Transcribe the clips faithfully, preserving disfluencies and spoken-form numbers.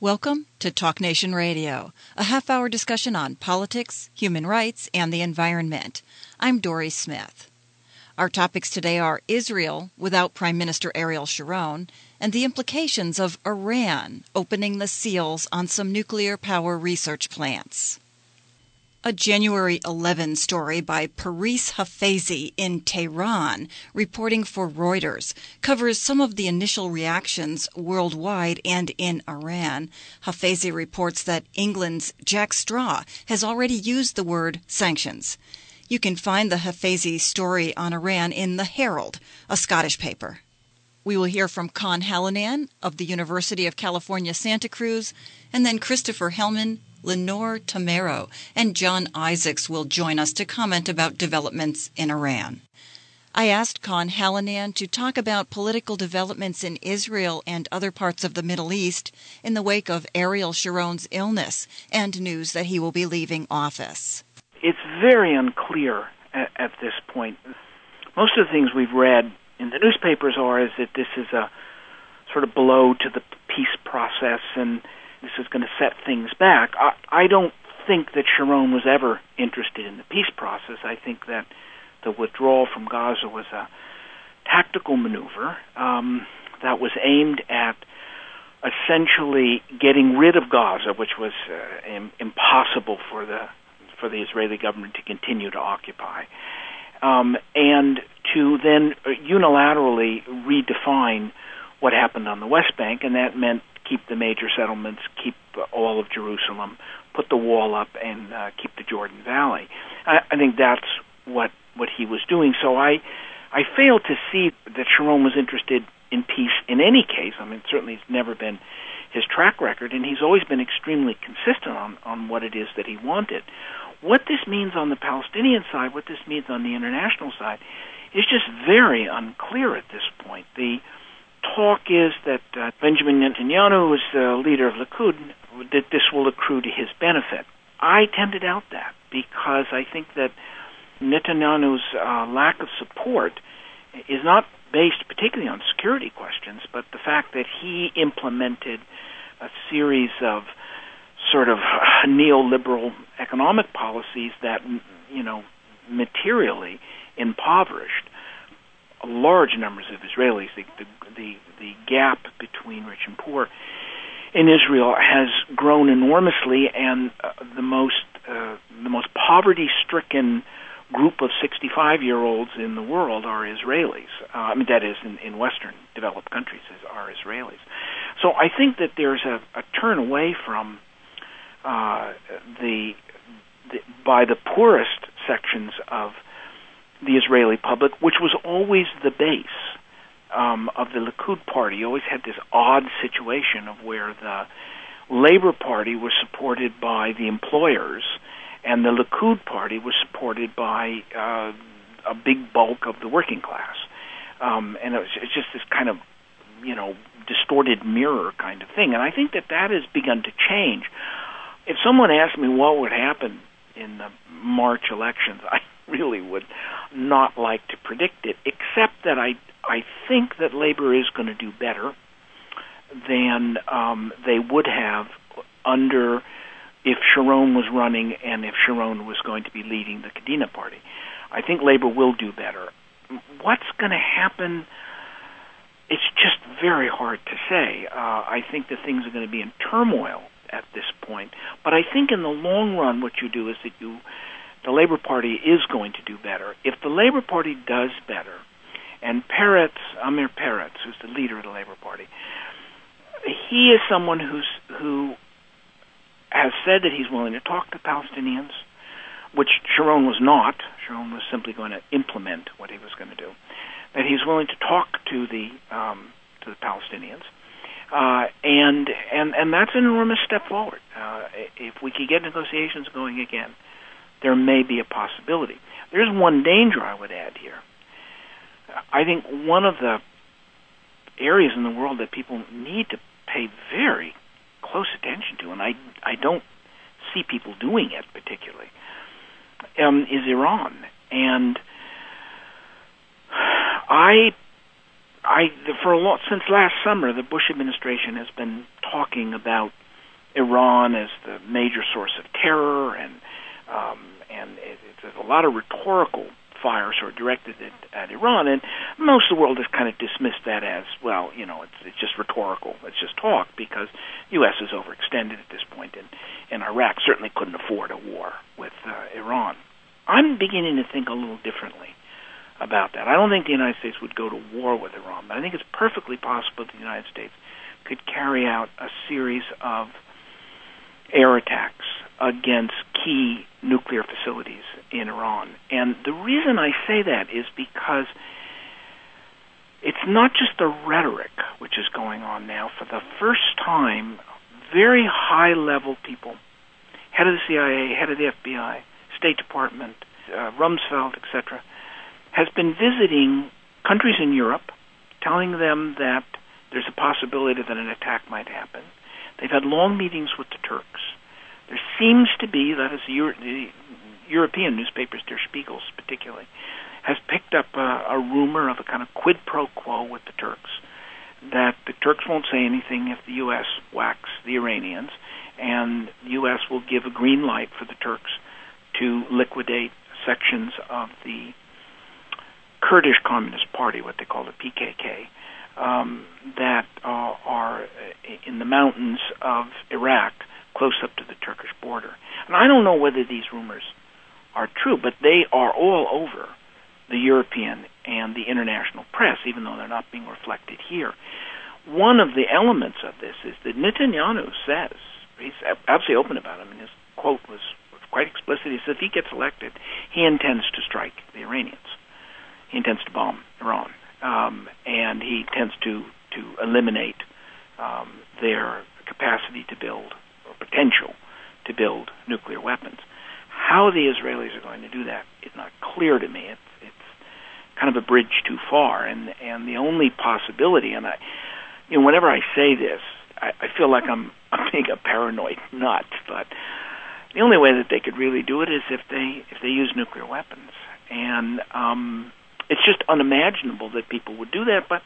Welcome to Talk Nation Radio, a half-hour discussion on politics, human rights, and the environment. I'm Dory Smith. Our topics today are Israel without Prime Minister Ariel Sharon and the implications of Iran opening the seals on some nuclear power research plants. A January eleventh story by Paris Hafezi in Tehran, reporting for Reuters, covers some of the initial reactions worldwide and in Iran. Hafezi reports that England's Jack Straw has already used the word sanctions. You can find the Hafezi story on Iran in The Herald, a Scottish paper. We will hear from Con Hallinan of the University of California, Santa Cruz, and then Christopher Hellman, Lenore Tamero, and John Isaacs will join us to comment about developments in Iran. I asked Con Hallinan to talk about political developments in Israel and other parts of the Middle East in the wake of Ariel Sharon's illness and news that he will be leaving office. It's very unclear at, at this point. Most of the things we've read in the newspapers are is that this is a sort of blow to the peace process and this is going to set things back. I, I don't think that Sharon was ever interested in the peace process. I think that the withdrawal from Gaza was a tactical maneuver um, that was aimed at essentially getting rid of Gaza, which was uh, im- impossible for the for the Israeli government to continue to occupy, um, and to then unilaterally redefine what happened on the West Bank, and that meant keep the major settlements, keep all of Jerusalem, put the wall up, and uh, keep the Jordan Valley. I, I think that's what what he was doing. So I I fail to see that Sharon was interested in peace in any case. I mean, certainly it's never been his track record, and he's always been extremely consistent on, on what it is that he wanted. What this means on the Palestinian side, what this means on the international side, is just very unclear at this point. The talk is that uh, Benjamin Netanyahu, who is the leader of Likud, that this will accrue to his benefit. I tend to doubt that because I think that Netanyahu's uh, lack of support is not based particularly on security questions, but the fact that he implemented a series of sort of neoliberal economic policies that, you know, materially impoverished large numbers of Israelis. The, the, the, the gap between rich and poor in Israel has grown enormously, and uh, the most uh, the most poverty-stricken group of sixty-five-year-olds in the world are Israelis. Uh, I mean, that is, in, in Western developed countries, are Israelis. So I think that there's a, a turn away from uh, the, the by the poorest sections of the Israeli public, which was always the base um, of the Likud party. You always had this odd situation of where the Labor Party was supported by the employers, and the Likud party was supported by uh, a big bulk of the working class. Um, and it was, it's just this kind of, you know, distorted mirror kind of thing. And I think that that has begun to change. If someone asked me what would happen in the March elections, I really would not like to predict it, except that I I think that Labor is going to do better than um, they would have under if Sharon was running and if Sharon was going to be leading the Kadena party. I think Labor will do better. What's going to happen? It's just very hard to say. Uh, I think that things are going to be in turmoil at this point. But I think in the long run, what you do is that you, the Labor Party is going to do better. If the Labor Party does better, and Peretz, Amir Peretz, who's the leader of the Labor Party, he is someone who's who has said that he's willing to talk to Palestinians, which Sharon was not. Sharon was simply going to implement what he was going to do. That he's willing to talk to the um, to the Palestinians, uh, and and and that's an enormous step forward. Uh, if we could get negotiations going again, there may be a possibility. There's one danger I would add here. I think one of the areas in the world that people need to pay very close attention to, and I I don't see people doing it particularly, um, is Iran. And I, I for a lot since last summer, the Bush administration has been talking about Iran as the major source of terror, and um, and it, it, there's a lot of rhetorical fire sort of directed at, at Iran, and most of the world has kind of dismissed that as, well, you know, it's, it's just rhetorical, it's just talk, because U S is overextended at this point, and, and Iraq certainly couldn't afford a war with uh, Iran. I'm beginning to think a little differently about that. I don't think the United States would go to war with Iran, but I think it's perfectly possible that the United States could carry out a series of air attacks against key nuclear facilities in Iran. And the reason I say that is because it's not just the rhetoric which is going on now. For the first time, very high-level people, head of the C I A, head of the F B I, State Department, uh, Rumsfeld, et cetera, has been visiting countries in Europe, telling them that there's a possibility that an attack might happen. They've had long meetings with the Turks. There seems to be, that is, the, Euro- the European newspapers, Der Spiegel particularly, has picked up a, a rumor of a kind of quid pro quo with the Turks, that the Turks won't say anything if the U S whacks the Iranians, and the U S will give a green light for the Turks to liquidate sections of the Kurdish Communist Party, what they call the P K K, um, that uh, are in the mountains of Iraq, close up to the Turkish border. And I don't know whether these rumors are true, but they are all over the European and the international press, even though they're not being reflected here. One of the elements of this is that Netanyahu says, he's absolutely open about it, I mean, his quote was, was quite explicit. He said if he gets elected, he intends to strike the Iranians. He intends to bomb Iran. Um, and he intends to, to eliminate um, their capacity to build, or potential to build nuclear weapons. How the Israelis are going to do that is not clear to me. It's, it's kind of a bridge too far, and and the only possibility, and I, you know, whenever I say this, I, I feel like I'm, I'm being a paranoid nut, but the only way that they could really do it is if they if they use nuclear weapons, and um, it's just unimaginable that people would do that, but.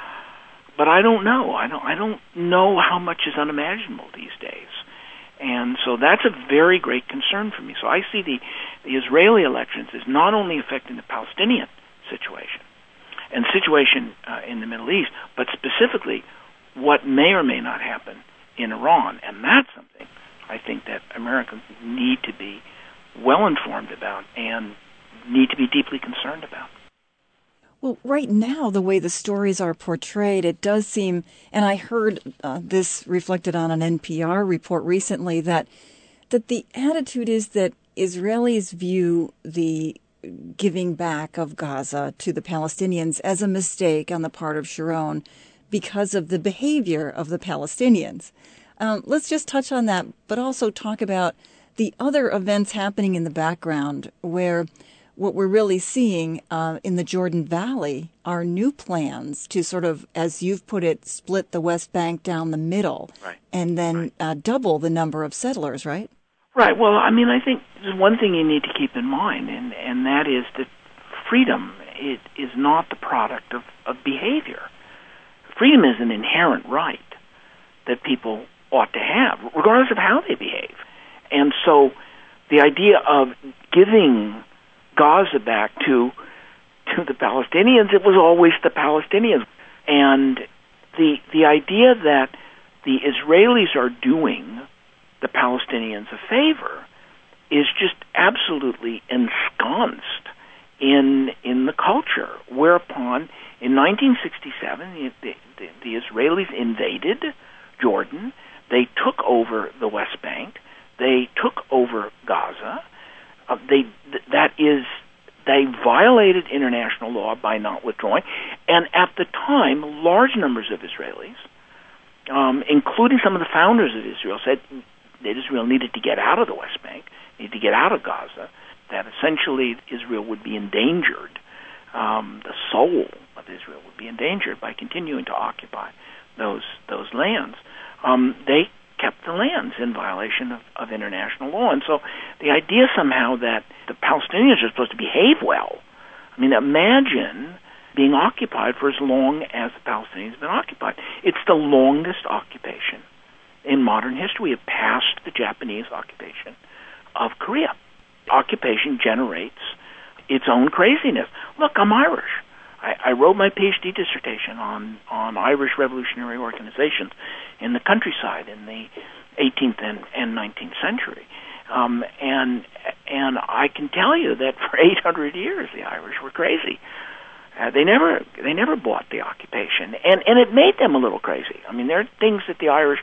But I don't know. I don't. I don't know how much is unimaginable these days, and so that's a very great concern for me. So I see the the Israeli elections as not only affecting the Palestinian situation and situation uh, in the Middle East, but specifically what may or may not happen in Iran, and that's something I think that Americans need to be well informed about and need to be deeply concerned about. Well, right now, the way the stories are portrayed, it does seem, and I heard uh, this reflected on an N P R report recently, that that the attitude is that Israelis view the giving back of Gaza to the Palestinians as a mistake on the part of Sharon because of the behavior of the Palestinians. Um, let's just touch on that, but also talk about the other events happening in the background where what we're really seeing uh, in the Jordan Valley are new plans to sort of, as you've put it, split the West Bank down the middle, right. and then right. uh, double the number of settlers, right? Right. Well, I mean, I think there's one thing you need to keep in mind, and, and that is that freedom it, is not the product of, of behavior. Freedom is an inherent right that people ought to have, regardless of how they behave. And so the idea of giving Gaza back to to the Palestinians, it was always the Palestinians. And the the idea that the Israelis are doing the Palestinians a favor is just absolutely ensconced in in the culture, whereupon in nineteen sixty-seven the, the, the Israelis invaded Jordan, they took over the West Bank, they took over Gaza. Uh, they th- that is, they violated international law by not withdrawing, and at the time, large numbers of Israelis, um, including some of the founders of Israel, said that Israel needed to get out of the West Bank, needed to get out of Gaza, that essentially Israel would be endangered, um, the soul of Israel would be endangered by continuing to occupy those those lands. Um, they kept the lands in violation of, of international law. And so the idea somehow that the Palestinians are supposed to behave well, I mean, imagine being occupied for as long as the Palestinians have been occupied. It's the longest occupation in modern history. We have passed the Japanese occupation of Korea. Occupation generates its own craziness. Look, I'm Irish. I, I wrote my PhD dissertation on, on Irish revolutionary organizations in the countryside in the eighteenth and, and nineteenth century. Um, and and I can tell you that for eight hundred years the Irish were crazy. Uh, they never they never bought the occupation, and and it made them a little crazy. I mean, there are things that the Irish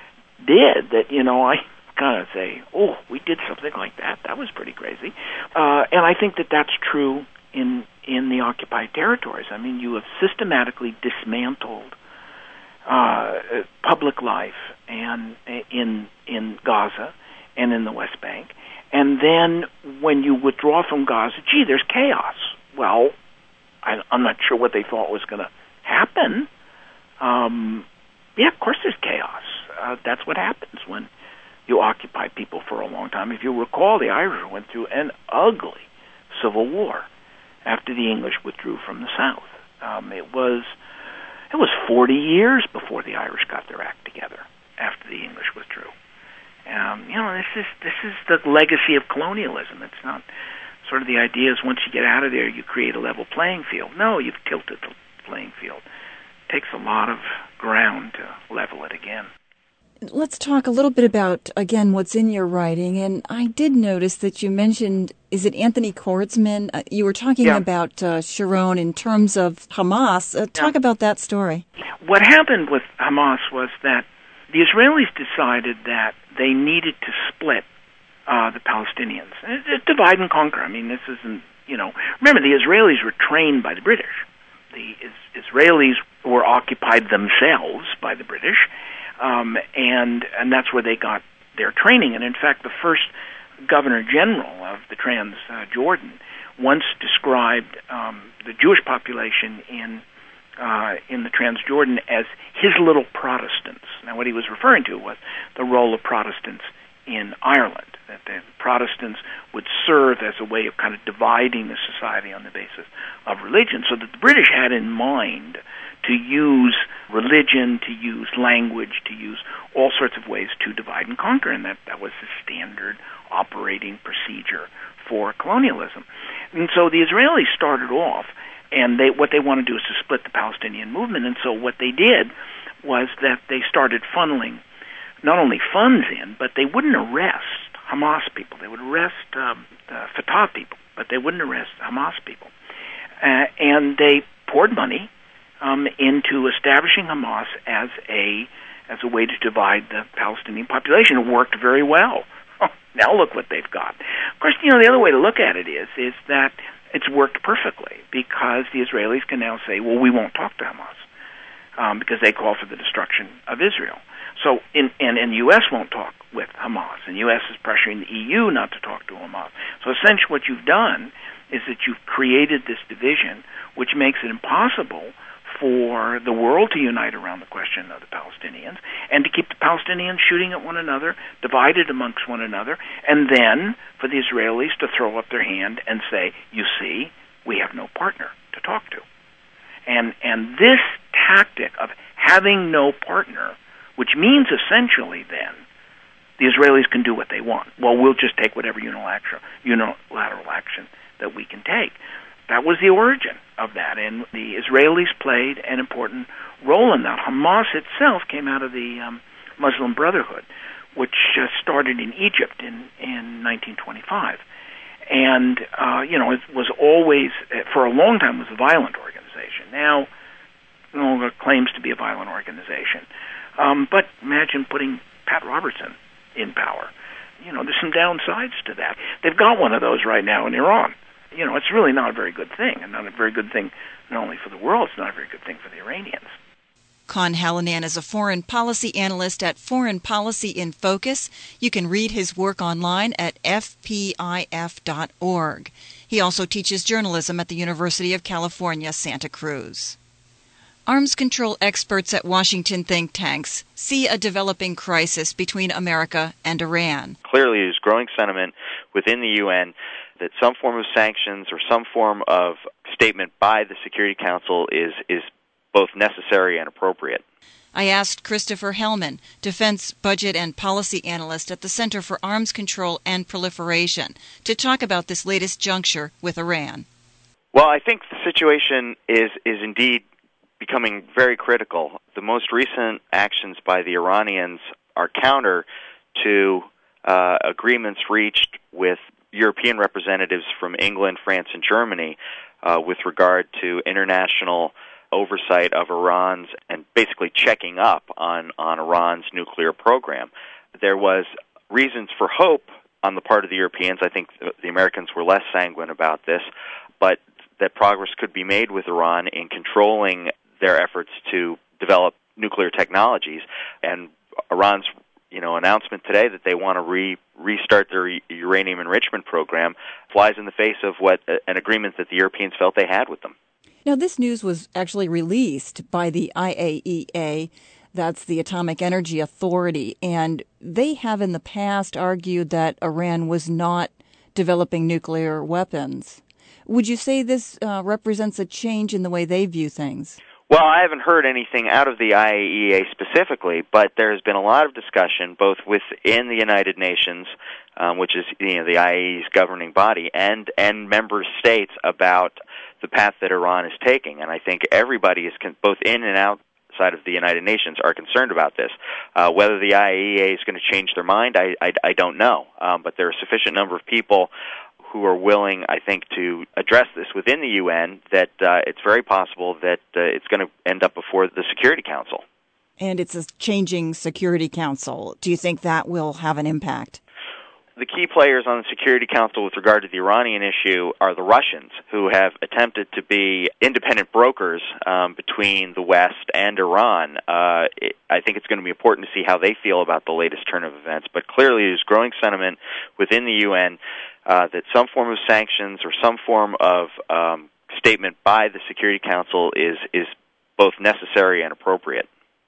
did that, you know, I kind of say, oh, we did something like that. That was pretty crazy. Uh, and I think that that's true in in the occupied territories. I mean, you have systematically dismantled uh, public life and in in Gaza and in the West Bank, and then when you withdraw from Gaza, gee, there's chaos. Well, I, I'm not sure what they thought was going to happen. Um, yeah, of course there's chaos. Uh, that's what happens when you occupy people for a long time. If you recall, the Irish went through an ugly civil war after the English withdrew from the South. Um, it was it was forty years before the Irish got their act together after the English withdrew. Um, you know, this is this is the legacy of colonialism. It's not sort of the idea is once you get out of there, you create a level playing field. No, you've tilted the playing field. It takes a lot of ground to level it again. Let's talk a little bit about, again, what's in your writing. And I did notice that you mentioned, is it Anthony Kordsman? Uh, you were talking yeah. about uh, Sharon in terms of Hamas. Uh, talk yeah. about that story. What happened with Hamas was that the Israelis decided that they needed to split uh, the Palestinians. It's divide and conquer. I mean, this isn't, you know, remember the Israelis were trained by the British. The is- Israelis were occupied themselves by the British. Um, and and that's where they got their training. And in fact, the first Governor General of the Transjordan once described um, the Jewish population in uh, in the Transjordan as his little Protestants. Now, what he was referring to was the role of Protestants in Ireland, that the Protestants would serve as a way of kind of dividing the society on the basis of religion, so that the British had in mind to use religion, to use language, to use all sorts of ways to divide and conquer, and that, that was the standard operating procedure for colonialism. And so the Israelis started off, and they what they want to do is to split the Palestinian movement, and so what they did was that they started funneling not only funds in, but they wouldn't arrest Hamas people. They would arrest um, the Fatah people, but they wouldn't arrest Hamas people. Uh, and they poured money Um, into establishing Hamas as a as a way to divide the Palestinian population. It worked very well. Now look what they've got. Of course, you know, the other way to look at it is is that it's worked perfectly, because the Israelis can now say, well, we won't talk to Hamas um, because they call for the destruction of Israel. So, in, and, and the U S won't talk with Hamas, and the U S is pressuring the E U not to talk to Hamas. So essentially what you've done is that you've created this division, which makes it impossible for the world to unite around the question of the Palestinians, and to keep the Palestinians shooting at one another, divided amongst one another, and then for the Israelis to throw up their hand and say, you see, we have no partner to talk to. And and this tactic of having no partner, which means essentially then the Israelis can do what they want. Well, we'll just take whatever unilateral, unilateral action that we can take. That was the origin of that, and the Israelis played an important role in that. Hamas itself came out of the um, Muslim Brotherhood, which uh, started in Egypt in, in nineteen twenty-five. And, uh, you know, it was always, for a long time, was a violent organization. Now, no longer claims to be a violent organization. Um, but imagine putting Pat Robertson in power. You know, there's some downsides to that. They've got one of those right now in Iran. You know, it's really not a very good thing, and not a very good thing not only for the world, it's not a very good thing for the Iranians. Con Hallinan is a foreign policy analyst at Foreign Policy in Focus. You can read his work online at f p i f dot org. He also teaches journalism at the University of California, Santa Cruz. Arms control experts at Washington think tanks see a developing crisis between America and Iran. Clearly, there's growing sentiment within the U N that some form of sanctions or some form of statement by the Security Council is is both necessary and appropriate. I asked Christopher Hellman, Defense Budget and Policy Analyst at the Center for Arms Control and Proliferation, to talk about this latest juncture with Iran. Well, I think the situation is, is indeed becoming very critical. The most recent actions by the Iranians are counter to uh, agreements reached with European representatives from England, France, and Germany uh, with regard to international oversight of Iran's and basically checking up on, on Iran's nuclear program. There was reasons for hope on the part of the Europeans. I think the Americans were less sanguine about this, but that progress could be made with Iran in controlling their efforts to develop nuclear technologies. And Iran's you know, announcement today that they want to re- restart their uranium enrichment program flies in the face of what uh, an agreement that the Europeans felt they had with them. Now, this news was actually released by the I A E A, that's the Atomic Energy Authority, and they have in the past argued that Iran was not developing nuclear weapons. Would you say this uh, represents a change in the way they view things? Well, I haven't heard anything out of the I A E A specifically, but there has been a lot of discussion both within the United Nations, um, which is you know the I A E A's governing body, and and member states about the path that Iran is taking. And I think everybody is con- both in and outside of the United Nations are concerned about this. Uh, whether the I A E A is going to change their mind, I I, I don't know. Um, but there are a sufficient number of people who are willing, I think, to address this within the U N, that uh, it's very possible that uh, it's going to end up before the Security Council. And it's a changing Security Council. Do you think that will have an impact? The key players on the Security Council with regard to the Iranian issue are the Russians, who have attempted to be independent brokers um, between the West and Iran. Uh, it, I think it's going to be important to see how they feel about the latest turn of events. But clearly there's growing sentiment within the U N uh, that some form of sanctions or some form of um, statement by the Security Council is, is both necessary and appropriate.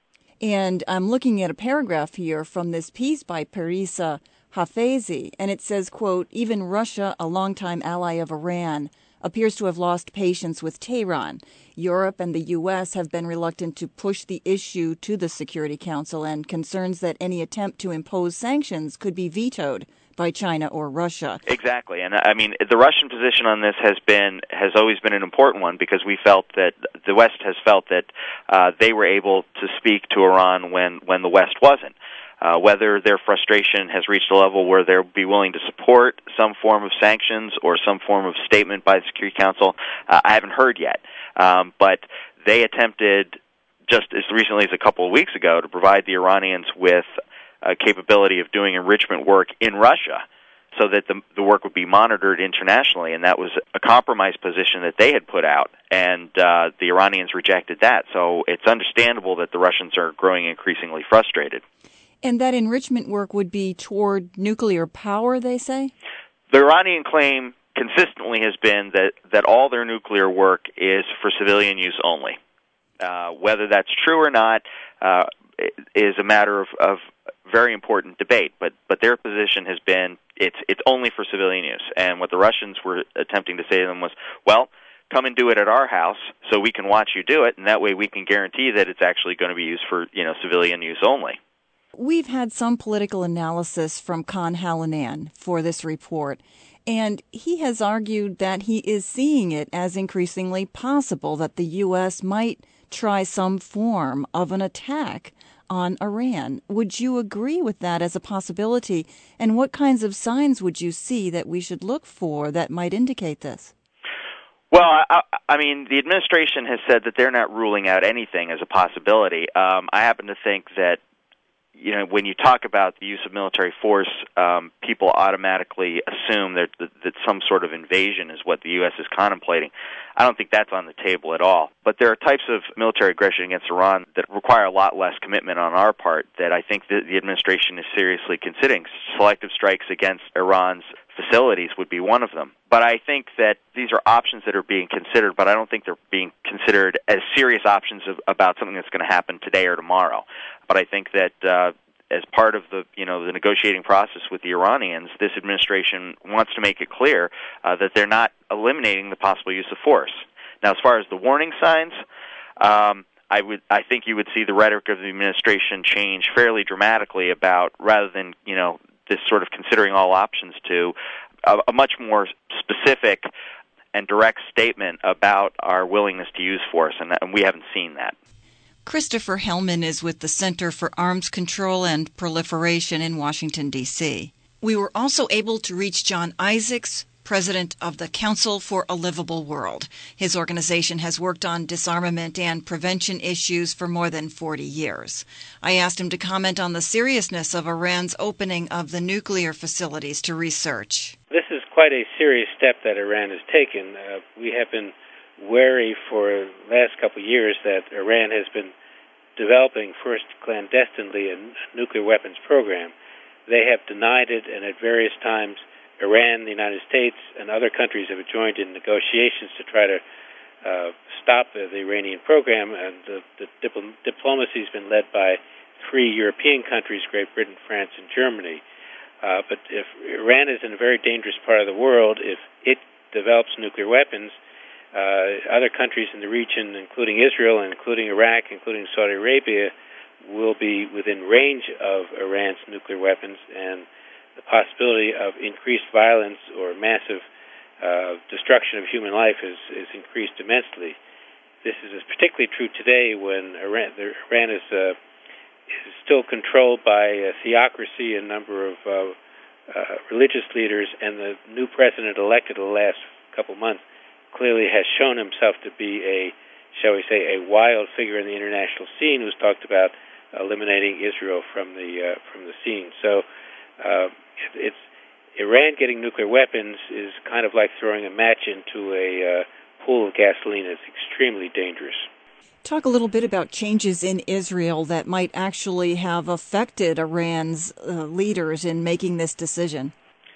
And I'm looking at a paragraph here from this piece by Parisa Hafezi, and it says, quote, even Russia, a longtime ally of Iran, appears to have lost patience with Tehran. Europe and the U S have been reluctant to push the issue to the Security Council and concerns that any attempt to impose sanctions could be vetoed by China or Russia. Exactly. And I mean, the Russian position on this has been has always been an important one because we felt that the West has felt that uh, they were able to speak to Iran when, when the West wasn't. Uh, whether their frustration has reached a level where they'll be willing to support some form of sanctions or some form of statement by the Security Council, uh, I haven't heard yet. Um, but they attempted, just as recently as a couple of weeks ago, to provide the Iranians with a capability of doing enrichment work in Russia so that the, the work would be monitored internationally, and that was a compromise position that they had put out, and uh, the Iranians rejected that. So it's understandable that the Russians are growing increasingly frustrated. And that enrichment work would be toward nuclear power, they say? The Iranian claim consistently has been that, that all their nuclear work is for civilian use only. Uh, whether that's true or not uh, is a matter of, of very important debate, but, but their position has been it's, it's only for civilian use. And what the Russians were attempting to say to them was, well, come and do it at our house so we can watch you do it, and that way we can guarantee that it's actually going to be used for you know civilian use only. We've had some political analysis from Khan Hallinan for this report, and he has argued that he is seeing it as increasingly possible that the U S might try some form of an attack on Iran. Would you agree with that as a possibility, and what kinds of signs would you see that we should look for that might indicate this? Well, I, I mean, the administration has said that they're not ruling out anything as a possibility. Um, I happen to think that You know, when you talk about the use of military force, um, people automatically assume that, that that some sort of invasion is what the U S is contemplating. I don't think that's on the table at all. But there are types of military aggression against Iran that require a lot less commitment on our part that I think that the administration is seriously considering. Selective strikes against Iran's facilities would be one of them. But I think that these are options that are being considered, but I don't think they're being considered as serious options of, about something that's going to happen today or tomorrow. But I think that uh, as part of the you know the negotiating process with the Iranians, this administration wants to make it clear uh, that they're not eliminating the possible use of force. Now, as far as the warning signs, um, I would I think you would see the rhetoric of the administration change fairly dramatically about, rather than, you know, this sort of considering all options, to a, a much more specific and direct statement about our willingness to use force, and, and we haven't seen that. Christopher Hellman is with the Center for Arms Control and Proliferation in Washington, D C We were also able to reach John Isaacs, president of the Council for a Livable World. His organization has worked on disarmament and prevention issues for more than forty years. I asked him to comment on the seriousness of Iran's opening of the nuclear facilities to research. This is quite a serious step that Iran has taken. Uh, we have been wary for the last couple of years that Iran has been developing, first clandestinely, a nuclear weapons program. They have denied it, and at various times Iran, the United States, and other countries have joined in negotiations to try to uh, stop the, the Iranian program, and the, the dipl- diplomacy has been led by three European countries, Great Britain, France, and Germany. Uh, but if Iran is in a very dangerous part of the world, if it develops nuclear weapons, uh, other countries in the region, including Israel, and including Iraq, including Saudi Arabia, will be within range of Iran's nuclear weapons, and the possibility of increased violence or massive uh, destruction of human life is, is increased immensely. This is particularly true today when Iran, the, Iran is, uh, is still controlled by a theocracy, a number of uh, uh, religious leaders, and the new president elected in the last couple months clearly has shown himself to be a, shall we say, a wild figure in the international scene who's talked about eliminating Israel from the uh, from the scene. So uh, it's Iran getting nuclear weapons is kind of like throwing a match into a uh, pool of gasoline. It's extremely dangerous. Talk a little bit about changes in Israel that might actually have affected Iran's uh, leaders in making this decision.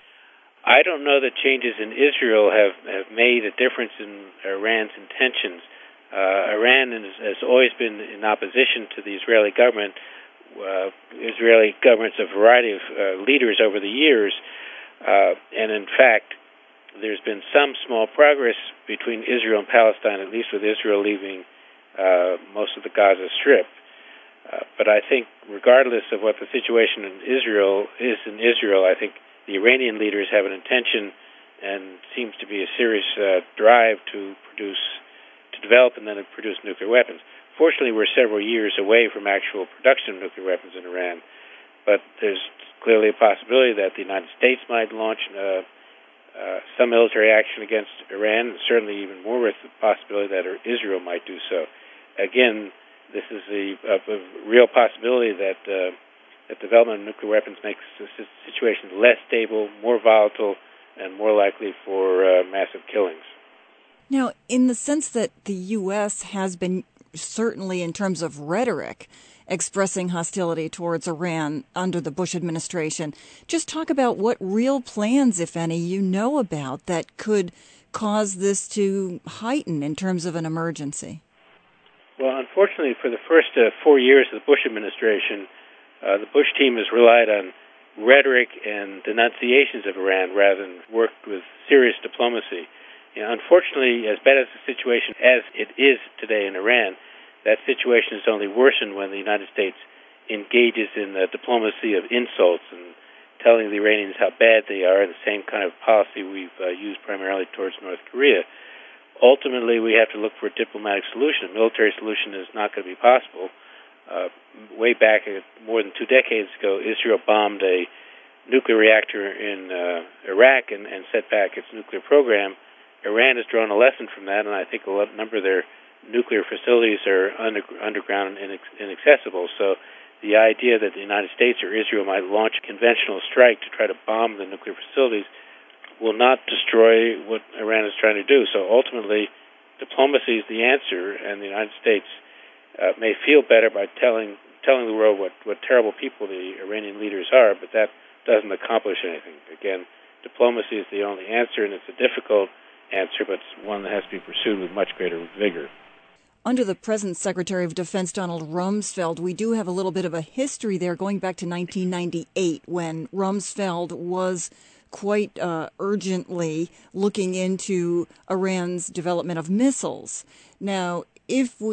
I don't know that changes in Israel have, have made a difference in Iran's intentions. Uh, Iran is, has always been in opposition to the Israeli government. Uh, Israeli government's a variety of uh, leaders over the years, uh, and in fact, there's been some small progress between Israel and Palestine, at least with Israel leaving uh, most of the Gaza Strip. Uh, but I think, regardless of what the situation in Israel is in Israel, I think the Iranian leaders have an intention and seems to be a serious uh, drive to produce, to develop and then produce nuclear weapons. Fortunately, we're several years away from actual production of nuclear weapons in Iran, but there's clearly a possibility that the United States might launch uh, uh, some military action against Iran, and certainly even more with the possibility that Israel might do so. Again, this is a, a, a real possibility that uh, that development of nuclear weapons makes the situation less stable, more volatile, and more likely for uh, massive killings. Now, in the sense that the U S has been, certainly in terms of rhetoric, expressing hostility towards Iran under the Bush administration, just talk about what real plans, if any, you know about that could cause this to heighten in terms of an emergency. Well, unfortunately, for the first uh, four years of the Bush administration, uh, the Bush team has relied on rhetoric and denunciations of Iran rather than worked with serious diplomacy. You know, unfortunately, as bad as the situation as it is today in Iran, that situation is only worsened when the United States engages in the diplomacy of insults and telling the Iranians how bad they are, the same kind of policy we've uh, used primarily towards North Korea. Ultimately, we have to look for a diplomatic solution. A military solution is not going to be possible. Uh, way back, uh, more than two decades ago, Israel bombed a nuclear reactor in uh, Iraq and, and set back its nuclear program. Iran has drawn a lesson from that, and I think a lot, number of their nuclear facilities are under, underground and inaccessible. So the idea that the United States or Israel might launch a conventional strike to try to bomb the nuclear facilities will not destroy what Iran is trying to do. So ultimately, diplomacy is the answer, and the United States uh, may feel better by telling telling the world what, what terrible people the Iranian leaders are, but that doesn't accomplish anything. Again, diplomacy is the only answer, and it's a difficult answer, but it's one that has to be pursued with much greater vigor. Under the present Secretary of Defense, Donald Rumsfeld, we do have a little bit of a history there going back to nineteen ninety-eight when Rumsfeld was quite uh, urgently looking into Iran's development of missiles. Now, if we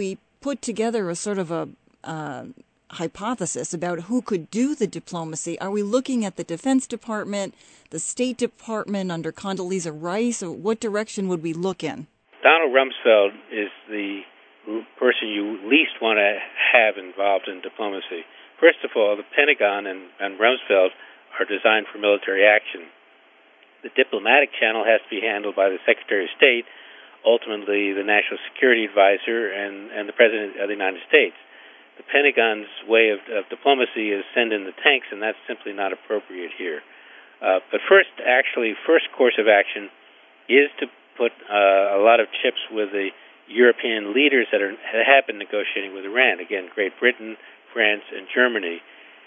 put together a sort of a uh, hypothesis about who could do the diplomacy. Are we looking at the Defense Department, the State Department under Condoleezza Rice, or what direction would we look in? Donald Rumsfeld is the person you least want to have involved in diplomacy. First of all, the Pentagon and, and Rumsfeld are designed for military action. The diplomatic channel has to be handled by the Secretary of State, ultimately the National Security Advisor, and, and the President of the United States. The Pentagon's way of, of diplomacy is send in the tanks, and that's simply not appropriate here. Uh, but first, actually, first course of action is to put uh, a lot of chips with the European leaders that are, have been negotiating with Iran. Again, Great Britain, France, and Germany.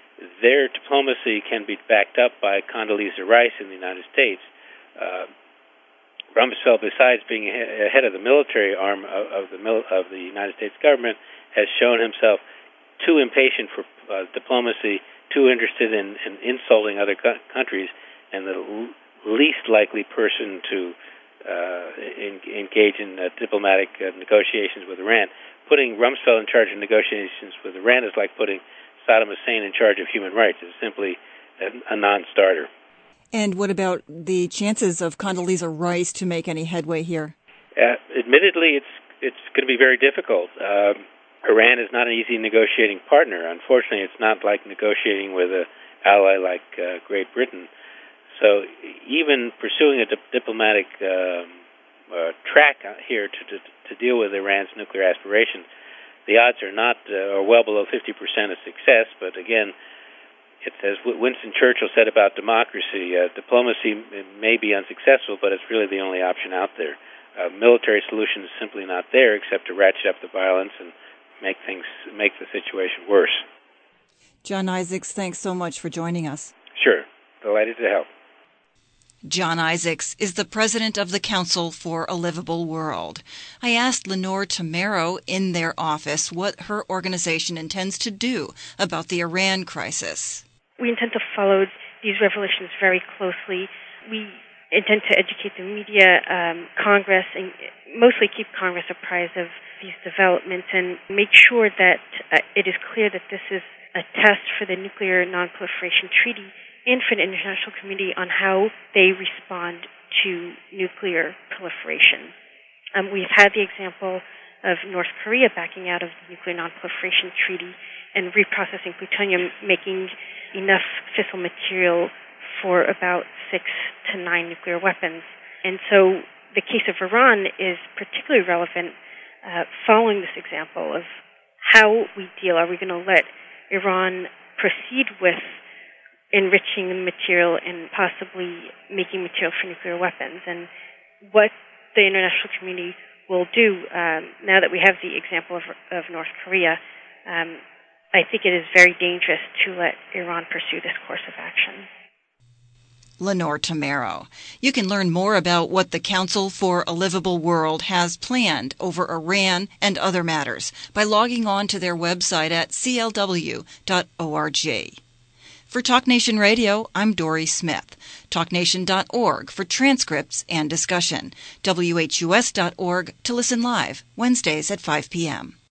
Their diplomacy can be backed up by Condoleezza Rice in the United States. Uh, Rumsfeld, besides being head of the military arm of, of the mil- of the United States government, has shown himself too impatient for uh, diplomacy, too interested in, in insulting other co- countries, and the l- least likely person to uh, in, engage in uh, diplomatic uh, negotiations with Iran. Putting Rumsfeld in charge of negotiations with Iran is like putting Saddam Hussein in charge of human rights. It's simply a, a non-starter. And what about the chances of Condoleezza Rice to make any headway here? Uh, admittedly, it's it's going to be very difficult. Um, Iran is not an easy negotiating partner. Unfortunately, it's not like negotiating with an ally like uh, Great Britain. So even pursuing a di- diplomatic um, uh, track here to, to to deal with Iran's nuclear aspirations, the odds are not uh, are well below fifty percent of success. But again, it's as Winston Churchill said about democracy: uh, diplomacy may be unsuccessful, but it's really the only option out there. Uh, military solution is simply not there, except to ratchet up the violence and make things make the situation worse. John Isaacs, thanks so much for joining us. Sure, delighted to help. John Isaacs is the president of the Council for a Livable World. I asked Lenore Tamero in their office what her organization intends to do about the Iran crisis. We intend to follow these revelations very closely. We intend to educate the media, um, Congress, and mostly keep Congress apprised of these developments and make sure that uh, it is clear that this is a test for the Nuclear Non-Proliferation Treaty and for the international community on how they respond to nuclear proliferation. Um, we've had the example of North Korea backing out of the Nuclear Non-Proliferation Treaty and reprocessing plutonium, making enough fissile material for about six to nine nuclear weapons. And so the case of Iran is particularly relevant uh, following this example of how we deal. Are we going to let Iran proceed with enriching the material and possibly making material for nuclear weapons? And what the international community will do, um, now that we have the example of, of North Korea, um, I think it is very dangerous to let Iran pursue this course of action. Lenore Tamero. You can learn more about what the Council for a Livable World has planned over Iran and other matters by logging on to their website at c l w dot org. For Talk Nation Radio, I'm Dory Smith. talk nation dot org for transcripts and discussion. w h u s dot org to listen live, Wednesdays at five p.m.